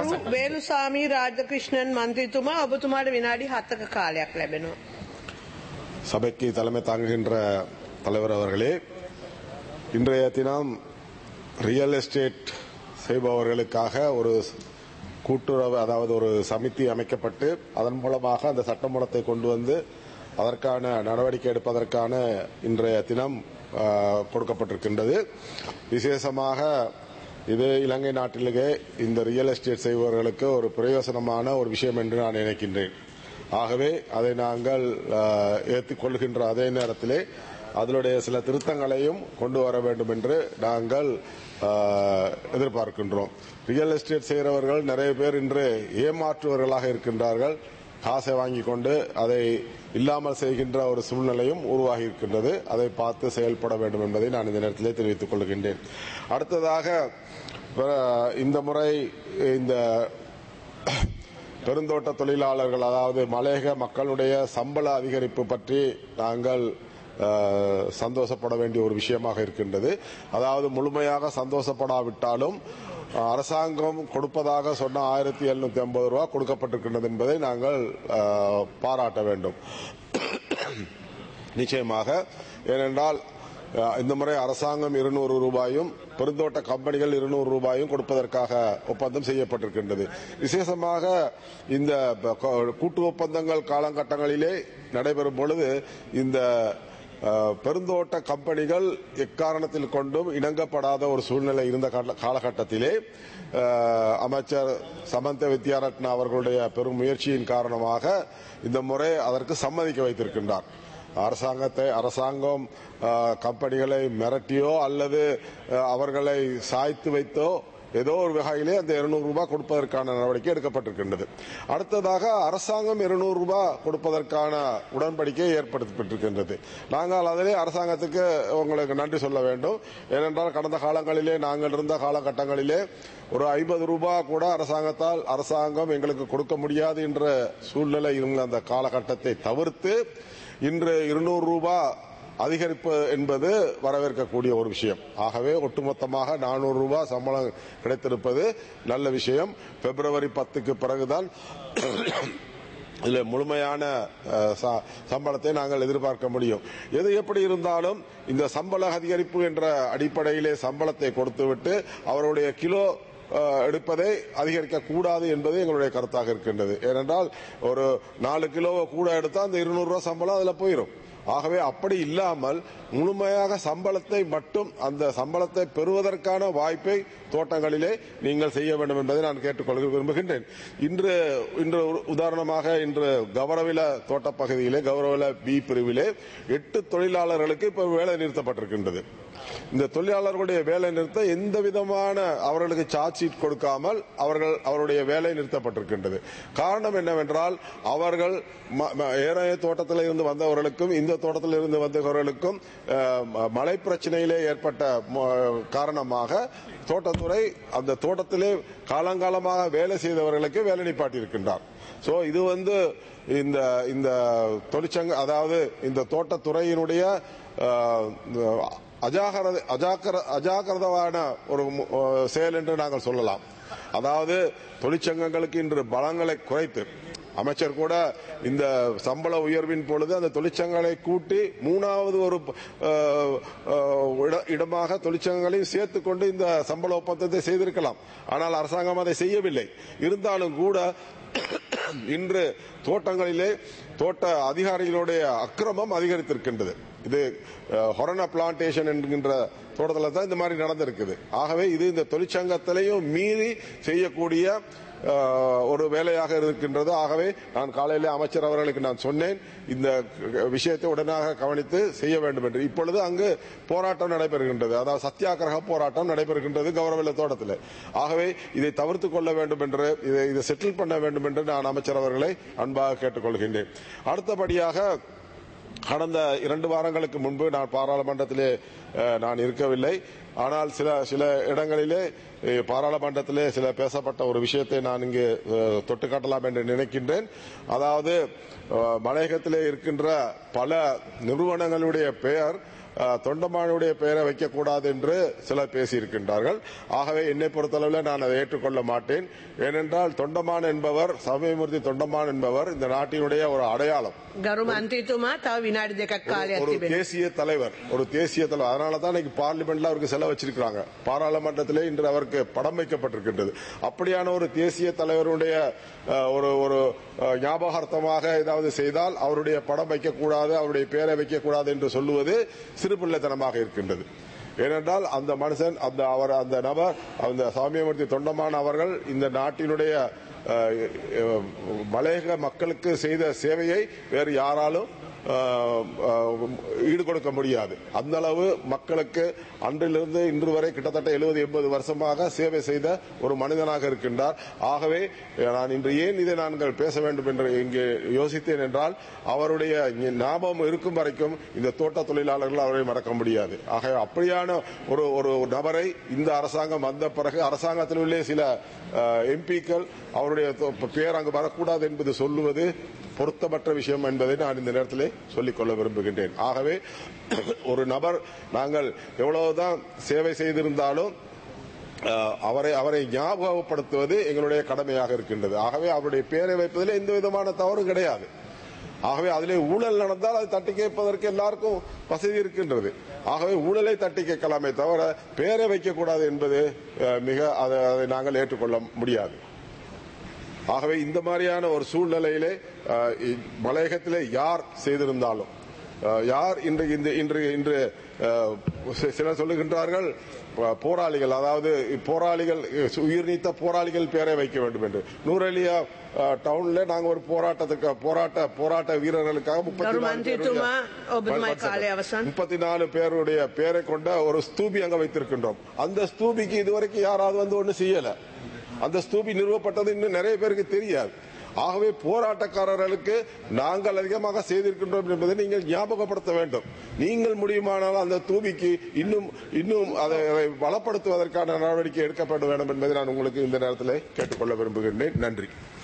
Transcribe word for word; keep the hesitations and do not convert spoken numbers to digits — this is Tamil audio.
ගරු වේලුසාමි රාජකෘෂ්ණන් මන්ත්‍රීතුමා ඔබතුමාට විනාඩි හතක කාලයක් ලැබෙනවා. சபைக்கு தலைமை தாங்குகின்ற தலைவர் அவர்களே, இன்றைய தினம் ரியல் எஸ்டேட் செய்பவர்களுக்காக ஒரு கூட்டுறவு, அதாவது ஒரு சமிதி அமைக்கப்பட்டு அதன் மூலமாக அந்த சட்டமூலத்தை கொண்டு வந்து அதற்கான நடவடிக்கை எடுப்பதற்கான இன்றைய தினம் கொடுக்கப்பட்டிருக்கின்றது. விசேஷமாக இது இலங்கை நாட்டிலேயே இந்த ரியல் எஸ்டேட் செய்பவர்களுக்கு ஒரு பிரயோசனமான ஒரு விஷயம் என்று நான் நினைக்கின்றேன். ஆகவே அதை நாங்கள் ஏற்றுக்கொள்கின்ற அதே நேரத்திலே அதனுடைய சில திருத்தங்களையும் கொண்டு வர வேண்டும் என்று நாங்கள் எதிர்பார்க்கின்றோம். ரியல் எஸ்டேட் செய்கிறவர்கள் நிறைய பேர் இன்று ஏமாற்றுவர்களாக இருக்கின்றார்கள். காசை வாங்கி கொண்டு அதை இல்லாமல் செய்கின்ற ஒரு சூழ்நிலையும் உருவாகி இருக்கின்றது. அதை பார்த்து செயல்பட வேண்டும் என்பதை நான் இந்த நேரத்திலே தெரிவித்துக் கொள்கின்றேன். அடுத்ததாக இந்த முறை இந்த பெருந்தோட்ட தொழிலாளர்கள், அதாவது மலையக மக்களுடைய சம்பள அதிகரிப்பு பற்றி நாங்கள் சந்தோஷப்பட வேண்டிய ஒரு விஷயமாக இருக்கின்றது. அதாவது முழுமையாக சந்தோஷப்படாவிட்டாலும் அரசாங்கம் கொடுப்பதாக சொன்ன ஆயிரத்தி எழுநூத்தி ஐம்பது ரூபாய் கொடுக்கப்பட்டிருக்கின்றது என்பதை நாங்கள் பாராட்ட வேண்டும். நிச்சயமாக, ஏனென்றால் இந்த முறை அரசாங்கம் இருநூறு ரூபாயும் பெருந்தோட்ட கம்பெனிகள் இருநூறு ரூபாயும் கொடுப்பதற்காக ஒப்பந்தம் செய்யப்பட்டிருக்கின்றது. விசேஷமாக இந்த கூட்டு ஒப்பந்தங்கள் காலகட்டங்களிலே நடைபெறும் பொழுது இந்த பெருந்தோட்ட கம்பெனிகள் எக்காரணத்தில் கொண்டும் இணங்கப்படாத ஒரு சூழ்நிலை இருந்த காலகட்டத்திலே அமைச்சர் சமந்த வித்யாரத்ன அவர்களுடைய பெரும் முயற்சியின் காரணமாக இந்த முறை அதற்கு சம்மதிக்க வைத்திருக்கின்றார். அரசாங்கத்தை அரசாங்கம் கம்பெனிகளை மிரட்டியோ அல்லது அவர்களை சாய்த்து வைத்தோ ஏதோ ஒரு வகையிலே அந்த இருநூறு ரூபாய் கொடுப்பதற்கான நடவடிக்கை எடுக்கப்பட்டிருக்கின்றது. அடுத்ததாக அரசாங்கம் இருநூறு ரூபாய் கொடுப்பதற்கான உடன்படிக்கை ஏற்படுத்தப்பட்டிருக்கின்றது. நாங்கள் அதிலே அரசாங்கத்துக்கு உங்களுக்கு நன்றி சொல்ல வேண்டும். ஏனென்றால் கடந்த காலங்களிலே நாங்கள் இருந்த காலகட்டங்களிலே ஒரு ஐம்பது ரூபாய் கூட அரசாங்கத்தால் அரசாங்கம் எங்களுக்கு கொடுக்க முடியாது என்ற சூழ்நிலை இருந்த அந்த காலகட்டத்தை தவிர்த்து இன்று இருநூறு ரூபாய் அதிகரிப்பு என்பது வரவேற்கக்கூடிய ஒரு விஷயம். ஆகவே ஒட்டுமொத்தமாக நானூறு ரூபாய் சம்பளம் கிடைத்திருப்பது நல்ல விஷயம். பிப்ரவரி பத்துக்கு பிறகுதான் இதில் முழுமையான சம்பளத்தை நாங்கள் எதிர்பார்க்க முடியும். எது எப்படி இருந்தாலும் இந்த சம்பள அதிகரிப்பு என்ற அடிப்படையிலே சம்பளத்தை கொடுத்துவிட்டு அவருடைய கிலோ எடுப்பதை அதிகரிக்க கூடாது என்பது எங்களுடைய கருத்தாக இருக்கின்றது. ஏனென்றால் ஒரு நாலு கிலோவை கூட எடுத்தால் அந்த இருநூறு ரூபாய் சம்பளம் அதுல போயிடும். ஆகவே அப்படி இல்லாமல் முழுமையாக சம்பளத்தை மட்டும் அந்த சம்பளத்தை பெறுவதற்கான வாய்ப்பை தோட்டங்களிலே நீங்கள் செய்ய வேண்டும் என்பதை நான் கேட்டுக்கொள்ள விரும்புகின்றேன். இன்று இன்று உதாரணமாக இன்று கௌரவில தோட்ட பகுதியிலே கௌரவில பி பிரிவிலே எட்டு தொழிலாளர்களுக்கு இப்ப வேலை நிறுத்தப்பட்டிருக்கின்றது. இந்த தொழிலாளர்களுடைய வேலை நிறுத்தம் எந்த விதமான அவர்களுக்கு சார்ஜ் ஷீட் கொடுக்காமல் அவர்கள் அவருடைய வேலை நிறுத்தப்பட்டிருக்கின்றது. காரணம் என்னவென்றால் அவர்கள் ஏனைய தோட்டத்தில் இருந்து வந்தவர்களுக்கும் இந்த தோட்டத்தில் இருந்து வந்தவர்களுக்கும் மழை பிரச்சனையிலே ஏற்பட்ட காரணமாக தோட்டத்துறை அந்த தோட்டத்திலே காலங்காலமாக வேலை செய்தவர்களுக்கு வேலை நிப்பாட்டி இருக்கின்றார். சோ இது வந்து இந்த இந்த தொழிற்சங்க, அதாவது இந்த தோட்டத்துறையினுடைய அஜாக்கிரதமான ஒரு செயல் என்று நாங்கள் சொல்லலாம். அதாவது தொழிற்சங்கங்களுக்கு இன்று பலங்களை குறைத்து அமைச்சர் கூட இந்த சம்பள உயர்வின் பொழுது அந்த தொழிற்சங்கங்களை கூட்டி மூணாவது ஒரு இடமாக தொழிற்சங்கங்களையும் சேர்த்துக் கொண்டு இந்த சம்பள ஒப்பந்தத்தை செய்திருக்கலாம். ஆனால் அரசாங்கம் அதை செய்யவில்லை. இருந்தாலும் கூட இன்று தோட்டங்களிலே தோட்ட அதிகாரிகளுடைய அக்கிரமம் அதிகரித்திருக்கின்றது. இது ஹொரனா பிளான்டேஷன் என்கின்ற தோட்டத்தில் தான் இந்த மாதிரி நடந்திருக்குது. ஆகவே இது இந்த தொழிற்சங்கத்திலையும் மீறி செய்யக்கூடிய ஒரு வேலையாக இருக்கின்றது. ஆகவே நான் காலையிலே அமைச்சர் அவர்களுக்கு நான் சொன்னேன் இந்த விஷயத்தை உடனாக கவனித்து செய்ய வேண்டும் என்று. இப்பொழுது அங்கு போராட்டம் நடைபெறுகின்றது, அதாவது சத்தியாகிரக போராட்டம் நடைபெறுகின்றது கௌரவில தோட்டத்தில். ஆகவே இதை தவிர்த்துக் கொள்ள வேண்டும் என்று, இதை இதை செட்டில் பண்ண வேண்டும் என்று நான் அமைச்சர் அவர்களை அன்பாக கேட்டுக்கொள்கின்றேன். அடுத்தபடியாக கடந்த இரண்டு வாரங்களுக்கு முன்பு நான் பாராளுமன்றத்திலே நான் இருக்கவில்லை. ஆனால் சில சில இடங்களிலே பாராளுமன்றத்திலே சில பேசப்பட்ட ஒரு விஷயத்தை நான் இங்கே தொட்டு காட்டலாம் என்று நினைக்கின்றேன். அதாவது மலையகத்திலே இருக்கின்ற பல நிறுவனங்களுடைய பெயர் தொண்டமானுடைய பெயரை வைக்கக்கூடாது என்று சிலர் பேசியிருக்கின்றார்கள். ஆகவே என்னை பொறுத்தளவில் நான் அதை ஏற்றுக்கொள்ள மாட்டேன். ஏனென்றால் தொண்டமான் என்பவர் சமயமூர்த்தி தொண்டமான் என்பவர் இந்த நாட்டினுடைய ஒரு அடையாளம், ගරු මන්ත්‍රීතුමා තව විනාඩි දෙකක් කාලයක් ஒரு තිබෙනවා. தேசிய தலைவர், ஒரு தேசிய தலைவர். அதனால தான் இன்னைக்கு பார்லிமெண்ட்ல அவருக்கு செலவு வச்சிருக்காங்க. பாராளுமன்றத்திலே இன்று அவருக்கு படம் வைக்கப்பட்டிருக்கின்றது. அப்படியான ஒரு தேசிய தலைவருடைய ஒரு ஒரு ஞாபகார்த்தமாக ஏதாவது செய்தால் அவருடைய படம் வைக்கக்கூடாது, அவருடைய பெயரை வைக்கக்கூடாது என்று சொல்லுவது சிறுபிள்ளைத்தனமாக இருக்கின்றது. ஏனென்றால் அந்த மனுஷன், அந்த அவர் அந்த நபர், அந்த சாமியமூர்த்தி தொண்டமான் அவர்கள் இந்த நாட்டினுடைய மலையக மக்களுக்கு செய்த சேவையை வேறு யாராலும் ஈடுகொடுக்க முடியாது. அந்த அளவு மக்களுக்கு அன்றிலிருந்து இன்று வரை கிட்டத்தட்ட எழுபது எண்பது வருஷமாக சேவை செய்த ஒரு மனிதனாக இருக்கின்றார். ஆகவே நான் இன்று ஏன் இதை நாங்கள் பேச வேண்டும் என்று இங்கே யோசித்தேன் என்றால், அவருடைய ஞாபகம் இருக்கும் வரைக்கும் இந்த தோட்ட தொழிலாளர்கள் அவரை மறக்க முடியாது. ஆகவே அப்படியான ஒரு ஒரு நபரை இந்த அரசாங்கம் வந்த பிறகு அரசாங்கத்தில் உள்ள சில எம்பிக்கள் அவருடைய பெயர் அங்கு வரக்கூடாது என்பது சொல்லுவது பொருத்தமற்ற விஷயம் என்பதை நான் இந்த நேரத்தில் சொல்லிக்கொள்ள விரும்புகின்றேன். ஆகவே ஒரு நபர் நாங்கள் எவ்வளவுதான் சேவை செய்திருந்தாலும் அவரை அவரை ஞாபகப்படுத்துவது எங்களுடைய கடமையாக இருக்கின்றது. ஆகவே அவருடைய பெயரை வைப்பதில் எந்த விதமான தவறும் கிடையாது. ஆகவே அதிலே ஊழல் நடந்தால் அதை தட்டி கேட்பதற்கு எல்லாருக்கும் வசதி இருக்கின்றது. ஆகவே ஊழலை தட்டி கேட்கலாமே தவிர பெயரை வைக்கக்கூடாது என்பது மிக அதை நாங்கள் ஏற்றுக்கொள்ள முடியாது. ஆகவே இந்த மாதிரியான ஒரு சூழ்நிலையிலே மலையகத்திலே யார் செய்திருந்தாலும், யார் இன்று இன்று இன்று சிலர் சொல்லுகின்றார்கள் போராளிகள், அதாவது போராளிகள், உயிர் நீத்த போராளிகள் பெயரை வைக்க வேண்டும் என்று. நூரெலியா டவுன்ல நாங்க ஒரு போராட்டத்துக்கு போராட்ட போராட்ட வீரர்களுக்காக முப்பத்தி நாலு பேருடைய பெயரை கொண்ட ஒரு ஸ்தூபி அங்க வைத்திருக்கின்றோம். அந்த ஸ்தூபிக்கு இதுவரைக்கும் யாராவது வந்து ஒண்ணு செய்யல. அந்த ஸ்தூபி நிறுவப்பட்டது இன்னும் நிறைய பேருக்கு தெரியாது. ஆகவே போராட்டக்காரர்களுக்கு நாங்கள் அதிகமாக செய்திருக்கின்றோம் என்பதை நீங்கள் ஞாபகப்படுத்த வேண்டும். நீங்கள் முடியுமானால் அந்த தூபிக்கு இன்னும் இன்னும் அதை வளப்படுத்துவதற்கான நடவடிக்கை எடுக்கப்பட வேண்டும் என்பதை நான் உங்களுக்கு இந்த நேரத்தில் கேட்டுக்கொள்ள விரும்புகின்றேன். நன்றி.